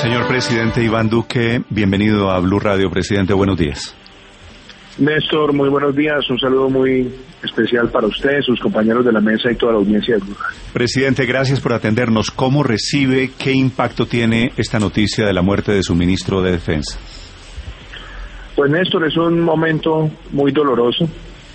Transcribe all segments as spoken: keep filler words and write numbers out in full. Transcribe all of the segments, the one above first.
Señor presidente Iván Duque, bienvenido a Blue Radio. Presidente, buenos días. Néstor, muy buenos días. Un saludo muy especial para usted, sus compañeros de la mesa y toda la audiencia de Blue Radio. Presidente, gracias por atendernos. ¿Cómo recibe, qué impacto tiene esta noticia de la muerte de su ministro de Defensa? Pues Néstor, es un momento muy doloroso.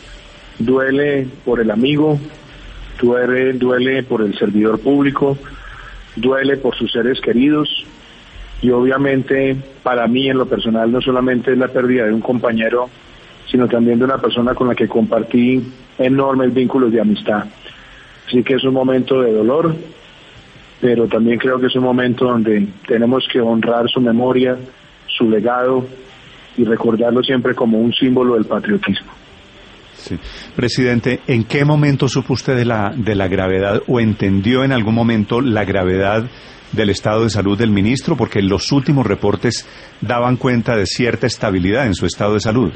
Duele por el amigo, duele, duele por el servidor público, duele por sus seres queridos. Y obviamente para mí en lo personal no solamente es la pérdida de un compañero, sino también de una persona con la que compartí enormes vínculos de amistad. Así que es un momento de dolor, pero también creo que es un momento donde tenemos que honrar su memoria, su legado y recordarlo siempre como un símbolo del patriotismo. Sí. Presidente, ¿en qué momento supo usted de la, de la gravedad o entendió en algún momento la gravedad del estado de salud del ministro? Porque los últimos reportes daban cuenta de cierta estabilidad en su estado de salud.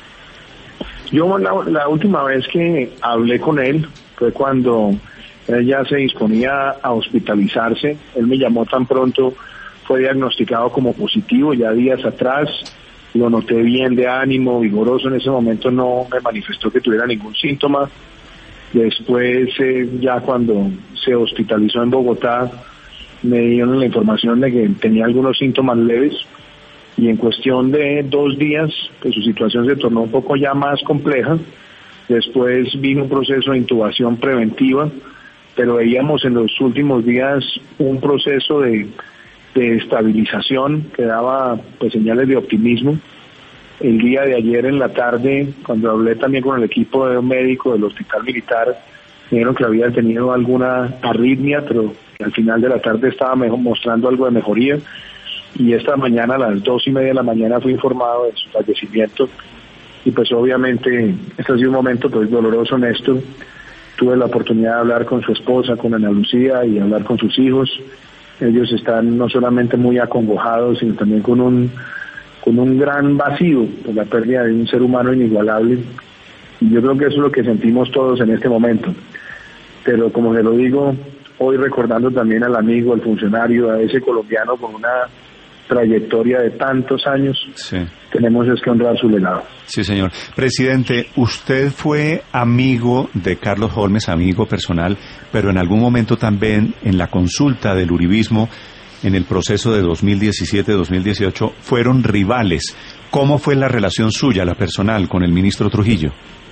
Yo la, la última vez que hablé con él fue cuando él ya se disponía a hospitalizarse. Él me llamó tan pronto, fue diagnosticado como positivo ya días atrás. Lo noté bien de ánimo, vigoroso. En ese momento no me manifestó que tuviera ningún síntoma. Después, eh, ya cuando se hospitalizó en Bogotá, me dieron la información de que tenía algunos síntomas leves y en cuestión de dos días pues su situación se tornó un poco ya más compleja. Después vino un proceso de intubación preventiva, pero veíamos en los últimos días un proceso de, de estabilización que daba pues señales de optimismo. El día de ayer en la tarde, cuando hablé también con el equipo de un médico del hospital militar, me dijeron que había tenido alguna arritmia, pero que al final de la tarde estaba mejor, mostrando algo de mejoría. Y esta mañana a las dos y media de la mañana fui informado de su fallecimiento. Y pues obviamente este ha sido un momento pues doloroso, Néstor. Tuve la oportunidad de hablar con su esposa, con Ana Lucía, y hablar con sus hijos. Ellos están no solamente muy acongojados, sino también con un con un gran vacío por la pérdida de un ser humano inigualable. Y yo creo que eso es lo que sentimos todos en este momento. Pero como se lo digo, hoy recordando también al amigo, al funcionario, a ese colombiano con una trayectoria de tantos años, sí, tenemos es que honrar su legado. Sí, señor. Presidente, usted fue amigo de Carlos Holmes, amigo personal, pero en algún momento también en la consulta del uribismo, en el proceso de dos mil diecisiete dos mil dieciocho, fueron rivales. ¿Cómo fue la relación suya, la personal, con el ministro Trujillo?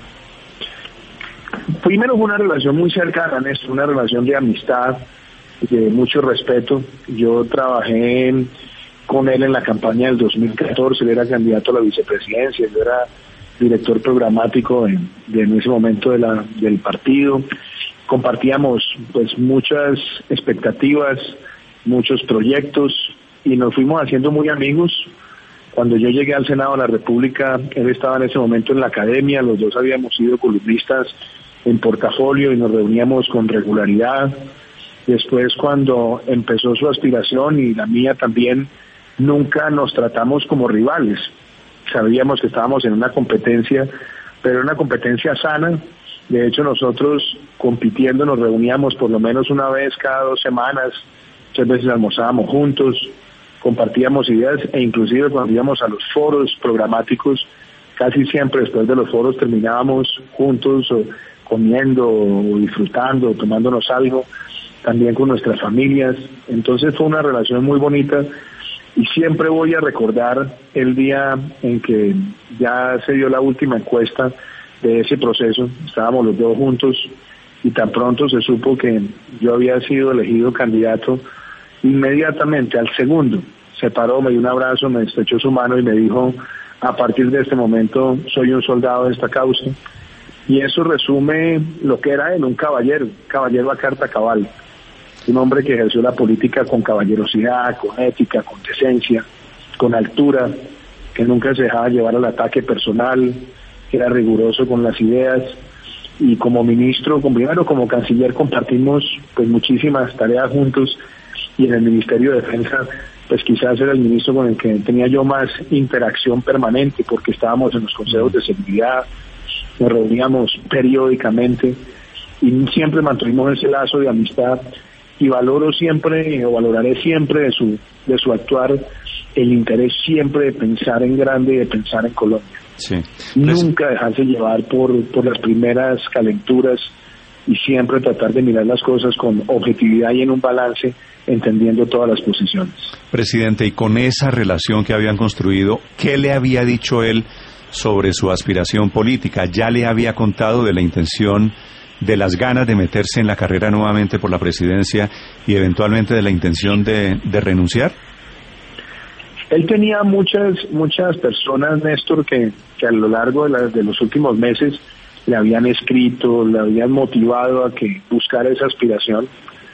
Primero fue una relación muy cercana, Néstor, una relación de amistad, de mucho respeto. Yo trabajé con él en la campaña del dos mil catorce, él era candidato a la vicepresidencia, yo era director programático de, de en ese momento de la, del partido. Compartíamos pues muchas expectativas, muchos proyectos y nos fuimos haciendo muy amigos. Cuando yo llegué al Senado de la República, él estaba en ese momento en la academia, los dos habíamos sido columnistas en Portafolio y nos reuníamos con regularidad. Después, cuando empezó su aspiración y la mía también, nunca nos tratamos como rivales. Sabíamos que estábamos en una competencia, pero una competencia sana. De hecho, nosotros compitiendo nos reuníamos por lo menos una vez cada dos semanas, muchas veces almorzábamos juntos, compartíamos ideas e inclusive cuando íbamos a los foros programáticos, casi siempre después de los foros terminábamos juntos o comiendo o disfrutando, o tomándonos algo, también con nuestras familias. Entonces fue una relación muy bonita y siempre voy a recordar el día en que ya se dio la última encuesta de ese proceso. Estábamos los dos juntos y tan pronto se supo que yo había sido elegido candidato, inmediatamente al segundo se paró, me dio un abrazo, me estrechó su mano y me dijo: a partir de este momento soy un soldado de esta causa. Y eso resume lo que era él, un caballero, caballero a carta cabal, un hombre que ejerció la política con caballerosidad, con ética, con decencia, con altura, que nunca se dejaba llevar al ataque personal, que era riguroso con las ideas. Y como ministro, como primero como canciller, compartimos pues muchísimas tareas juntos, y en el Ministerio de Defensa pues quizás era el ministro con el que tenía yo más interacción permanente, porque estábamos en los consejos de seguridad, nos reuníamos periódicamente y siempre mantuvimos ese lazo de amistad. Y valoro siempre, o valoraré siempre de su de su actuar el interés siempre de pensar en grande y de pensar en Colombia. Sí. Nunca dejarse llevar por, por las primeras calenturas y siempre tratar de mirar las cosas con objetividad y en un balance, entendiendo todas las posiciones. Presidente, y con esa relación que habían construido, ¿qué le había dicho él sobre su aspiración política? ¿Ya le había contado de la intención, de las ganas de meterse en la carrera nuevamente por la presidencia y eventualmente de la intención de, de renunciar? Él tenía muchas muchas personas, Néstor, que, que a lo largo de, la, de los últimos meses le habían escrito, le habían motivado a que buscara esa aspiración.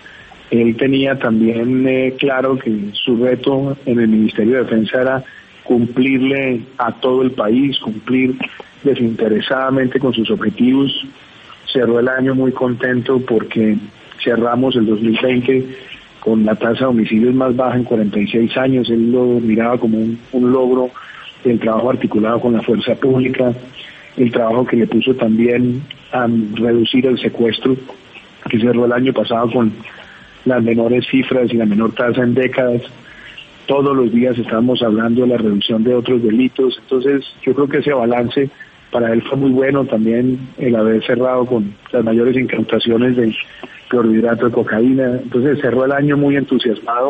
Él tenía también eh, claro que su reto en el Ministerio de Defensa era cumplirle a todo el país, cumplir desinteresadamente con sus objetivos. Cerró el año muy contento porque cerramos el dos mil veinte con la tasa de homicidios más baja en cuarenta y seis años. Él lo miraba como un, un logro del trabajo articulado con la fuerza pública, el trabajo que le puso también a reducir el secuestro, que cerró el año pasado con las menores cifras y la menor tasa en décadas. Todos los días estamos hablando de la reducción de otros delitos. Entonces yo creo que ese balance para él fue muy bueno, también el haber cerrado con las mayores incautaciones de clorhidrato de cocaína. Entonces cerró el año muy entusiasmado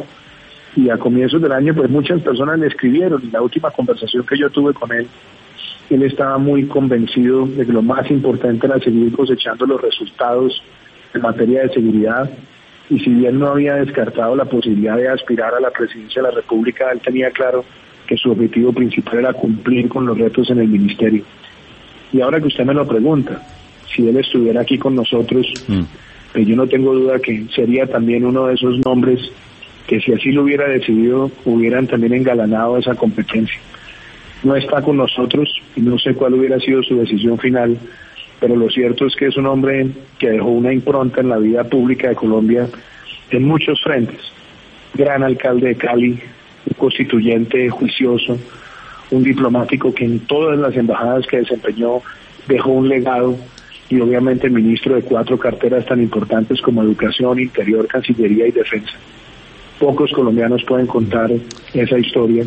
y a comienzos del año pues muchas personas le escribieron. La última conversación que yo tuve con él, él estaba muy convencido de que lo más importante era seguir cosechando los resultados en materia de seguridad, y si bien no había descartado la posibilidad de aspirar a la presidencia de la República, él tenía claro que su objetivo principal era cumplir con los retos en el ministerio. Y ahora que usted me lo pregunta, si él estuviera aquí con nosotros, mm. pues yo no tengo duda que sería también uno de esos nombres que, si así lo hubiera decidido, hubieran también engalanado esa competencia. No está con nosotros y no sé cuál hubiera sido su decisión final, pero lo cierto es que es un hombre que dejó una impronta en la vida pública de Colombia en muchos frentes. Gran alcalde de Cali, un constituyente juicioso, un diplomático que en todas las embajadas que desempeñó dejó un legado, y obviamente ministro de cuatro carteras tan importantes como Educación, Interior, Cancillería y Defensa. Pocos colombianos pueden contar esa historia,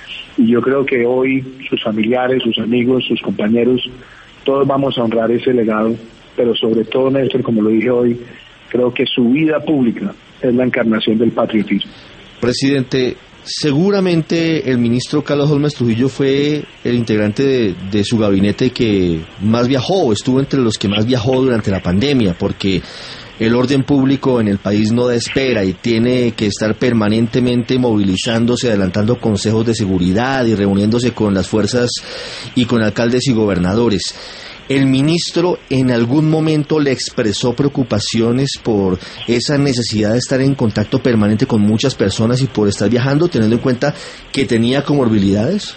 y yo creo que hoy sus familiares, sus amigos, sus compañeros, todos vamos a honrar ese legado, pero sobre todo, Néstor, como lo dije hoy, creo que su vida pública es la encarnación del patriotismo. Presidente, seguramente el ministro Carlos Holmes Trujillo fue el integrante de, de su gabinete que más viajó, estuvo entre los que más viajó durante la pandemia, porque el orden público en el país no da espera y tiene que estar permanentemente movilizándose, adelantando consejos de seguridad y reuniéndose con las fuerzas y con alcaldes y gobernadores. ¿El ministro en algún momento le expresó preocupaciones por esa necesidad de estar en contacto permanente con muchas personas y por estar viajando, teniendo en cuenta que tenía comorbilidades?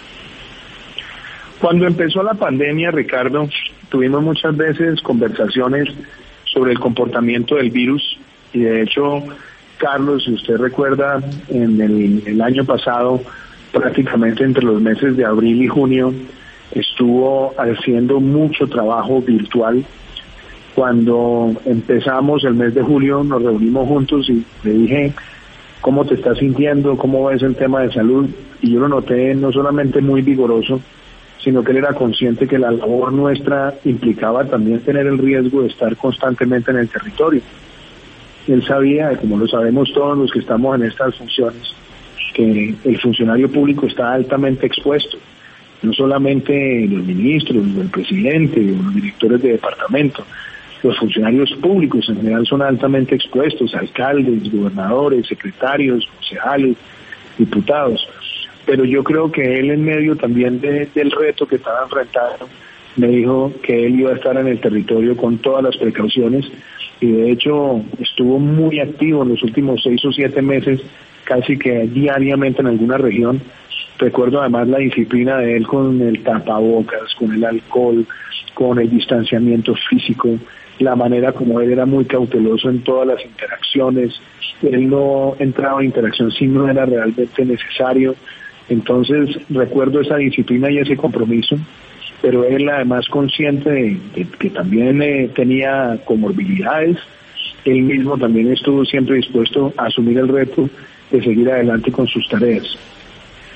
Cuando empezó la pandemia, Ricardo, tuvimos muchas veces conversaciones sobre el comportamiento del virus, y de hecho, Carlos, si usted recuerda, en el, el año pasado, prácticamente entre los meses de abril y junio, estuvo haciendo mucho trabajo virtual. Cuando empezamos el mes de julio, nos reunimos juntos y le dije, ¿cómo te estás sintiendo? ¿Cómo ves el tema de salud? Y yo lo noté no solamente muy vigoroso, sino que él era consciente que la labor nuestra implicaba también tener el riesgo de estar constantemente en el territorio. Él sabía, como lo sabemos todos los que estamos en estas funciones, que el funcionario público está altamente expuesto. No solamente los ministros, el presidente, los directores de departamento, los funcionarios públicos en general son altamente expuestos, alcaldes, gobernadores, secretarios, concejales, diputados. Pero yo creo que él, en medio también de, del reto que estaba enfrentando, me dijo que él iba a estar en el territorio con todas las precauciones, y de hecho estuvo muy activo en los últimos seis o siete meses, casi que diariamente en alguna región. Recuerdo además la disciplina de él con el tapabocas, con el alcohol, con el distanciamiento físico, la manera como él era muy cauteloso en todas las interacciones. Él no entraba en interacción si no era realmente necesario. Entonces recuerdo esa disciplina y ese compromiso, pero él además consciente de, de que también eh, tenía comorbilidades. Él mismo también estuvo siempre dispuesto a asumir el reto de seguir adelante con sus tareas.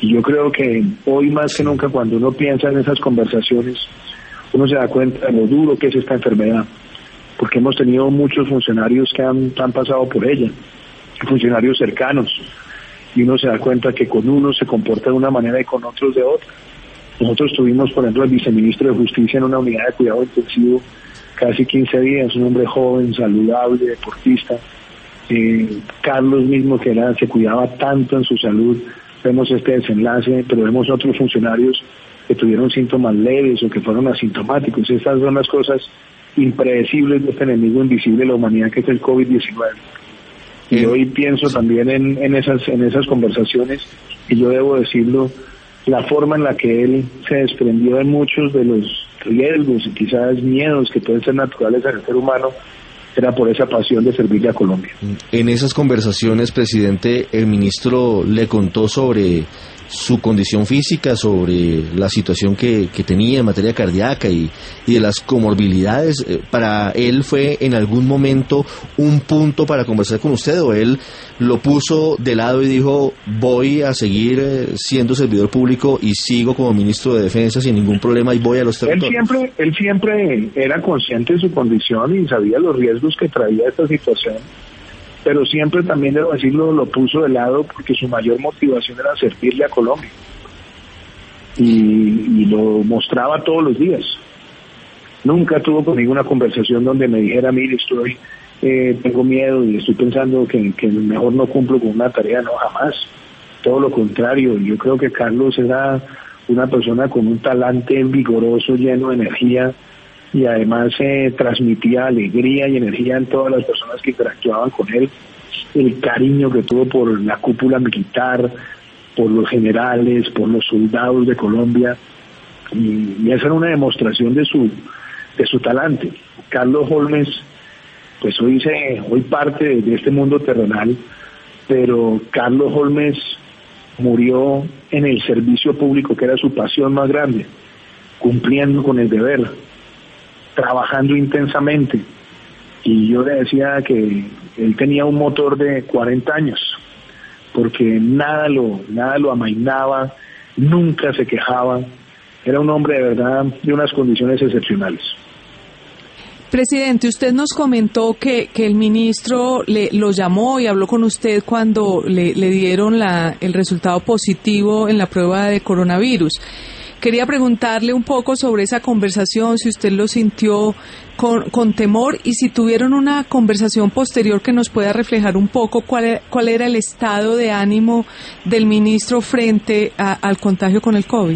Y yo creo que hoy más que nunca, cuando uno piensa en esas conversaciones, uno se da cuenta de lo duro que es esta enfermedad, porque hemos tenido muchos funcionarios que han, han pasado por ella, funcionarios cercanos, y uno se da cuenta que con unos se comporta de una manera y con otros de otra. Nosotros tuvimos, por ejemplo, al viceministro de Justicia en una unidad de cuidado intensivo casi quince días, un hombre joven, saludable, deportista. Eh, Carlos mismo, que era, se cuidaba tanto en su salud. Vemos este desenlace, pero vemos otros funcionarios que tuvieron síntomas leves o que fueron asintomáticos. Estas son las cosas impredecibles de este enemigo invisible de la humanidad que es el COVID diecinueve. Y hoy pienso también en, en esas en esas conversaciones, y yo debo decirlo, la forma en la que él se desprendió de muchos de los riesgos y quizás miedos que pueden ser naturales al ser humano, era por esa pasión de servirle a Colombia. En esas conversaciones, presidente, el ministro le contó sobre su condición física, sobre la situación que, que tenía en materia cardíaca y, y de las comorbilidades. ¿Para él fue en algún momento un punto para conversar con usted, o él lo puso de lado y dijo, voy a seguir siendo servidor público y sigo como ministro de Defensa sin ningún problema y voy a los territorios? Él siempre, él siempre era consciente de su condición y sabía los riesgos que traía esta situación, pero siempre, también debo decirlo, lo puso de lado porque su mayor motivación era servirle a Colombia, y, y lo mostraba todos los días. Nunca tuvo conmigo una conversación donde me dijera, mire, estoy eh, tengo miedo y estoy pensando que, que mejor no cumplo con una tarea. No, jamás, todo lo contrario. Yo creo que Carlos era una persona con un talante vigoroso, lleno de energía, y además eh, transmitía alegría y energía en todas las personas que interactuaban con él. El cariño que tuvo por la cúpula militar, por los generales, por los soldados de Colombia, y, y esa era una demostración de su de su talante. Carlos Holmes, pues hoy se hoy parte de, de este mundo terrenal, pero Carlos Holmes murió en el servicio público, que era su pasión más grande, cumpliendo con el deber, trabajando intensamente. Y yo le decía que él tenía un motor de cuarenta años, porque nada lo nada lo amainaba, nunca se quejaba. Era un hombre de verdad de unas condiciones excepcionales. Presidente, usted nos comentó que, que el ministro le lo llamó y habló con usted cuando le, le dieron la, el resultado positivo en la prueba de coronavirus. Quería preguntarle un poco sobre esa conversación, si usted lo sintió con, con temor, y si tuvieron una conversación posterior que nos pueda reflejar un poco cuál, cuál era el estado de ánimo del ministro frente a, al contagio con el COVID.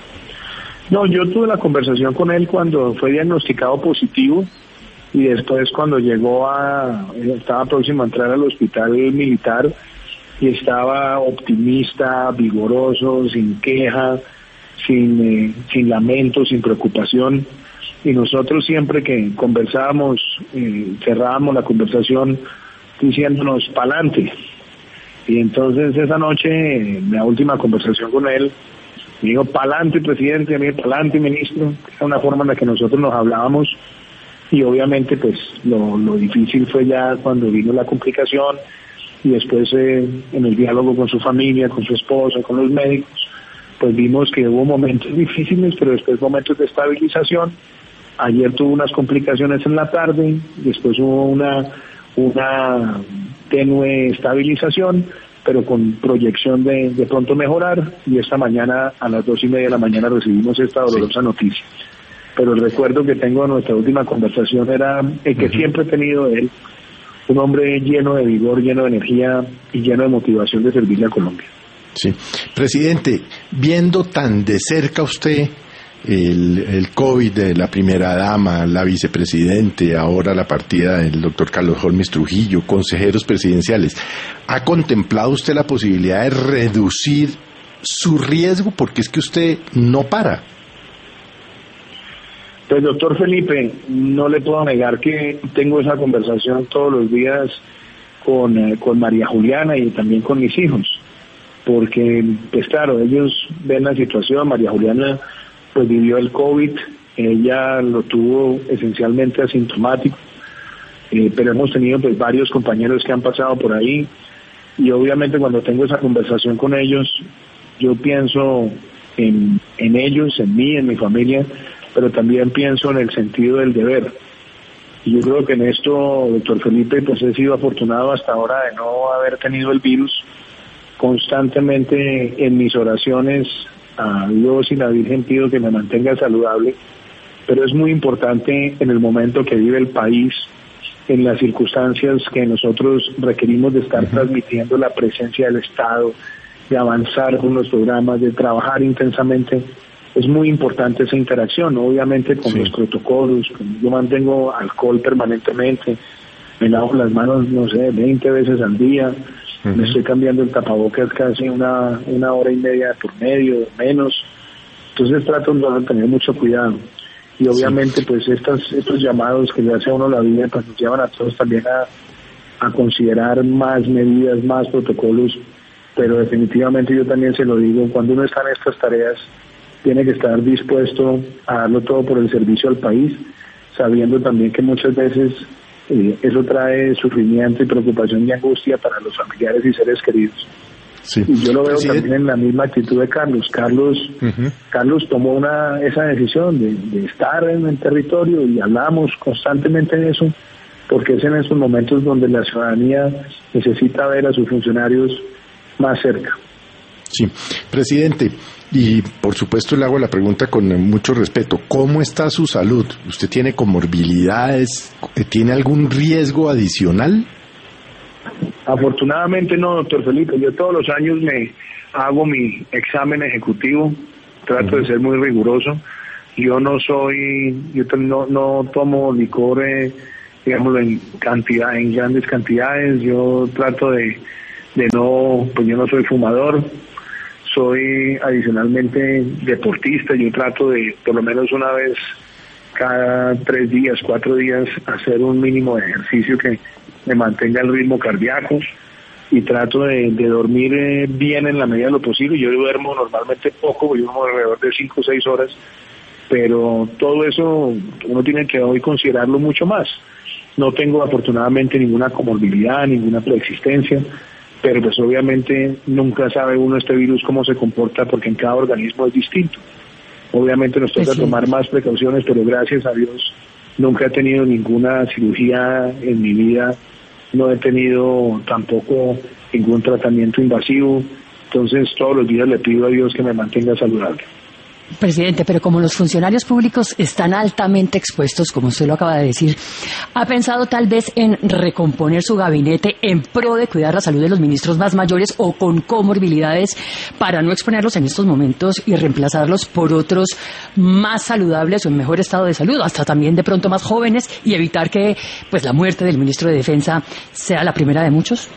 No, yo tuve la conversación con él cuando fue diagnosticado positivo, y después cuando llegó a, estaba próximo a entrar al hospital militar, y estaba optimista, vigoroso, sin queja, sin eh, sin lamento, sin preocupación. Y nosotros siempre que conversábamos, eh, cerrábamos la conversación diciéndonos pa'lante. Y entonces esa noche, en la última conversación con él, me dijo, pa'lante, presidente, pa'lante, ministro. Era una forma en la que nosotros nos hablábamos, y obviamente pues lo, lo difícil fue ya cuando vino la complicación, y después eh, en el diálogo con su familia, con su esposa, con los médicos, pues vimos que hubo momentos difíciles, pero después momentos de estabilización. Ayer tuvo unas complicaciones en la tarde, después hubo una, una tenue estabilización, pero con proyección de, de pronto mejorar, y esta mañana a las dos y media de la mañana recibimos esta dolorosa sí. noticia. Pero el recuerdo que tengo de nuestra última conversación era el que uh-huh. siempre he tenido de él, un hombre lleno de vigor, lleno de energía y lleno de motivación de servirle a Colombia. Sí, presidente, viendo tan de cerca usted el, el COVID de la primera dama, la vicepresidente, ahora la partida del doctor Carlos Holmes Trujillo, consejeros presidenciales, ¿ha contemplado usted la posibilidad de reducir su riesgo? Porque es que usted no para. Pues doctor Felipe, no le puedo negar que tengo esa conversación todos los días con, eh, con María Juliana y también con mis hijos, porque pues claro, ellos ven la situación. María Juliana pues vivió el COVID, ella lo tuvo esencialmente asintomático, eh, pero hemos tenido pues varios compañeros que han pasado por ahí, y obviamente cuando tengo esa conversación con ellos, yo pienso en, en ellos, en mí, en mi familia, pero también pienso en el sentido del deber. Y yo creo que en esto, doctor Felipe, pues he sido afortunado hasta ahora de no haber tenido el virus. Constantemente en mis oraciones a Dios y la Virgen pido que me mantenga saludable, pero es muy importante en el momento que vive el país, en las circunstancias que nosotros requerimos de estar uh-huh. transmitiendo la presencia del Estado, de avanzar con los programas, de trabajar intensamente. Es muy importante esa interacción, obviamente con sí. los protocolos. Yo mantengo alcohol permanentemente, me lavo las manos, no sé, veinte veces al día, uh-huh. me estoy cambiando el tapabocas casi una, una hora y media por medio, menos. Entonces trato de tener mucho cuidado. Y obviamente sí. pues estas, estos llamados que le hace a uno la vida, pues nos llevan a todos también a, a considerar más medidas, más protocolos, pero definitivamente yo también se lo digo, cuando uno está en estas tareas, tiene que estar dispuesto a darlo todo por el servicio al país, sabiendo también que muchas veces eh, eso trae sufrimiento y preocupación y angustia para los familiares y seres queridos. Sí. Y yo lo veo Presidente. También en la misma actitud de Carlos. Carlos uh-huh. Carlos tomó una esa decisión de, de estar en el territorio y hablamos constantemente de eso, porque es en esos momentos donde la ciudadanía necesita ver a sus funcionarios más cerca. Sí, presidente, y por supuesto le hago la pregunta con mucho respeto. ¿Cómo está su salud? ¿Usted tiene comorbilidades? ¿Tiene algún riesgo adicional? Afortunadamente no, doctor Felipe. Yo todos los años me hago mi examen ejecutivo, trato uh-huh. de ser muy riguroso. Yo no soy, yo no, no tomo licor, eh, digámoslo, en cantidad, en grandes cantidades. Yo trato de, de no, pues yo no soy fumador. Soy adicionalmente deportista. Yo trato de, por lo menos una vez cada tres días, cuatro días, hacer un mínimo de ejercicio que me mantenga el ritmo cardíaco, y trato de, de dormir eh, bien en la medida de lo posible. Yo duermo normalmente poco, yo duermo alrededor de cinco o seis horas, pero todo eso uno tiene que hoy considerarlo mucho más. No tengo afortunadamente ninguna comorbilidad, ninguna preexistencia, pero pues obviamente nunca sabe uno este virus cómo se comporta, porque en cada organismo es distinto. Obviamente nos toca tomar más precauciones, pero gracias a Dios nunca he tenido ninguna cirugía en mi vida, no he tenido tampoco ningún tratamiento invasivo, entonces todos los días le pido a Dios que me mantenga saludable. Presidente, pero como los funcionarios públicos están altamente expuestos, como usted lo acaba de decir, ¿ha pensado tal vez en recomponer su gabinete en pro de cuidar la salud de los ministros más mayores o con comorbilidades para no exponerlos en estos momentos y reemplazarlos por otros más saludables o en mejor estado de salud, hasta también de pronto más jóvenes, y evitar que pues la muerte del ministro de Defensa sea la primera de muchos?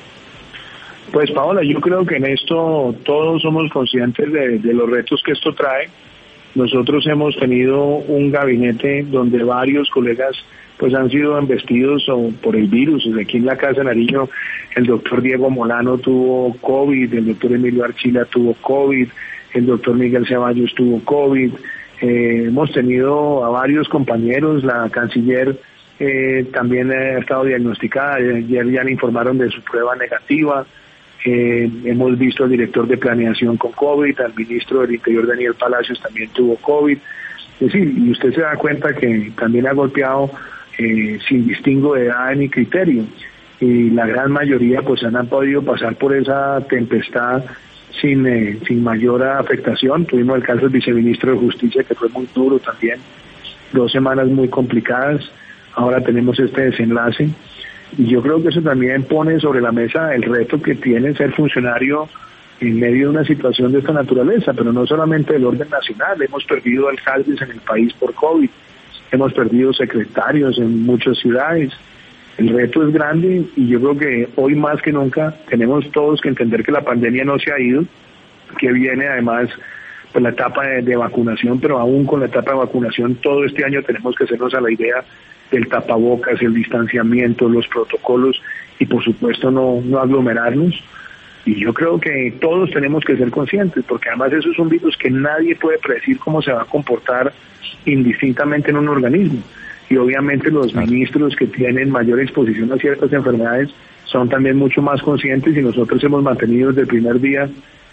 Pues Paola, yo creo que en esto todos somos conscientes de, de los retos que esto trae. Nosotros hemos tenido un gabinete donde varios colegas pues han sido embestidos o, por el virus. Aquí en la Casa de Nariño el doctor Diego Molano tuvo COVID, el doctor Emilio Archila tuvo COVID, el doctor Miguel Ceballos tuvo COVID. Eh, hemos tenido a varios compañeros, la canciller eh, también ha estado diagnosticada, ayer ya le informaron de su prueba negativa. Eh, hemos visto al director de planeación con COVID, al ministro del Interior Daniel Palacios también tuvo COVID. Es decir, y usted se da cuenta que también ha golpeado eh, sin distingo de edad ni criterio, y la gran mayoría pues han, han podido pasar por esa tempestad sin eh, sin mayor afectación. Tuvimos el caso del viceministro de Justicia, que fue muy duro también, dos semanas muy complicadas. Ahora tenemos este desenlace. Y yo creo que eso también pone sobre la mesa el reto que tiene ser funcionario en medio de una situación de esta naturaleza, pero no solamente del orden nacional. Hemos perdido alcaldes en el país por COVID, hemos perdido secretarios en muchas ciudades. El reto es grande, y yo creo que hoy más que nunca tenemos todos que entender que la pandemia no se ha ido, que viene además pues la etapa de, de vacunación, pero aún con la etapa de vacunación todo este año tenemos que hacernos a la idea del tapabocas, el distanciamiento, los protocolos, y por supuesto no, no aglomerarnos. Y yo creo que todos tenemos que ser conscientes, porque además eso es un virus que nadie puede predecir cómo se va a comportar indistintamente en un organismo. Y obviamente los ministros que tienen mayor exposición a ciertas enfermedades son también mucho más conscientes, y nosotros hemos mantenido desde el primer día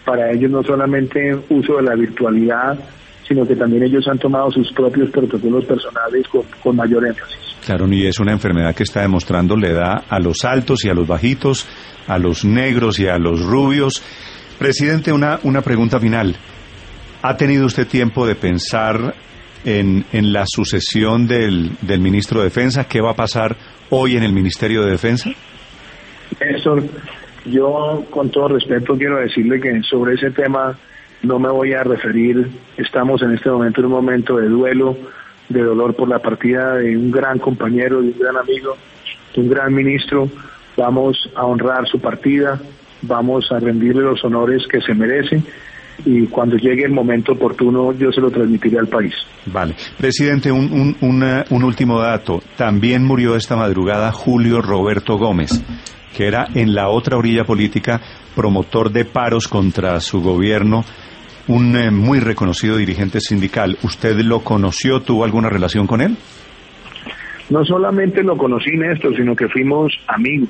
Para ellos no solamente uso de la virtualidad, sino que también ellos han tomado sus propios protocolos personales con, con mayor énfasis. Claro, y es una enfermedad que está demostrando le da a los altos y a los bajitos, a los negros y a los rubios. Presidente, una, una pregunta final. ¿Ha tenido usted tiempo de pensar en, en la sucesión del, del ministro de Defensa? ¿Qué va a pasar hoy en el Ministerio de Defensa? Néstor, yo con todo respeto quiero decirle que sobre ese tema no me voy a referir. Estamos en este momento en un momento de duelo, de dolor por la partida de un gran compañero, de un gran amigo, de un gran ministro. Vamos a honrar su partida, vamos a rendirle los honores que se merece y cuando llegue el momento oportuno yo se lo transmitiré al país. Vale. Presidente, un, un, una, un último dato. También murió esta madrugada Julio Roberto Gómez, que era en la otra orilla política promotor de paros contra su gobierno, un eh, muy reconocido dirigente sindical. ¿Usted lo conoció? ¿Tuvo alguna relación con él? No solamente lo conocí, Néstor, sino que fuimos amigos.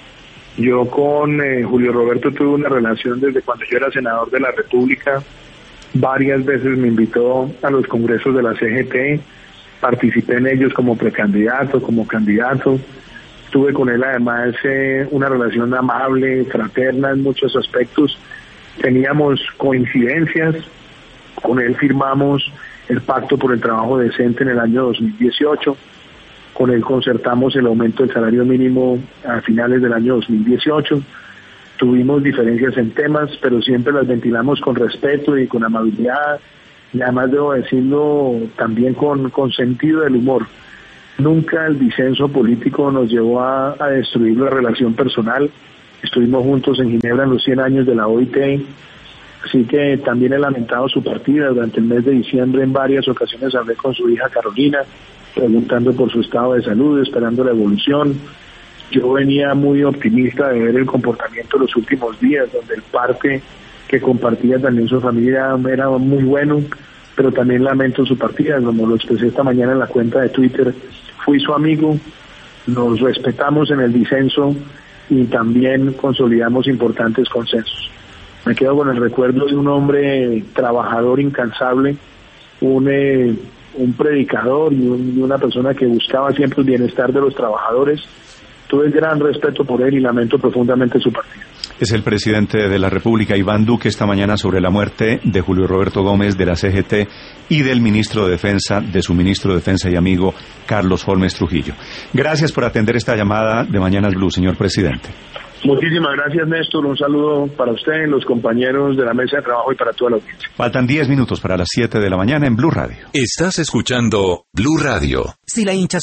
Yo con eh, Julio Roberto tuve una relación desde cuando yo era senador de la República. Varias veces me invitó a los congresos de la C G T, participé en ellos como precandidato, como candidato. Tuve con él además eh, una relación amable, fraterna en muchos aspectos. Teníamos coincidencias. Con él firmamos el Pacto por el Trabajo Decente en el año dos mil dieciocho. Con él concertamos el aumento del salario mínimo a finales del año dos mil dieciocho. Tuvimos diferencias en temas, pero siempre las ventilamos con respeto y con amabilidad. Y además debo decirlo también con, con sentido del humor. Nunca el disenso político nos llevó a, a destruir la relación personal. Estuvimos juntos en Ginebra en los cien años de la O I T, así que también he lamentado su partida. Durante el mes de diciembre en varias ocasiones hablé con su hija Carolina, preguntando por su estado de salud, esperando la evolución. Yo venía muy optimista de ver el comportamiento de los últimos días, donde el parte que compartía también su familia era muy bueno, pero también lamento su partida, como lo expresé esta mañana en la cuenta de Twitter. Fui su amigo, nos respetamos en el disenso y también consolidamos importantes consensos. Me quedo con el recuerdo de un hombre trabajador incansable, un, eh, un predicador y, un, y una persona que buscaba siempre el bienestar de los trabajadores. Tuve gran respeto por él y lamento profundamente su partida. Es el presidente de la República, Iván Duque, esta mañana sobre la muerte de Julio Roberto Gómez, de la C G T, y del ministro de Defensa, de su ministro de Defensa y amigo, Carlos Holmes Trujillo. Gracias por atender esta llamada de Mañanas Blue, señor presidente. Muchísimas gracias, Néstor. Un saludo para usted, los compañeros de la mesa de trabajo y para toda la audiencia. Faltan diez minutos para las siete de la mañana en Blue Radio. Estás escuchando Blue Radio. Si la hinchazón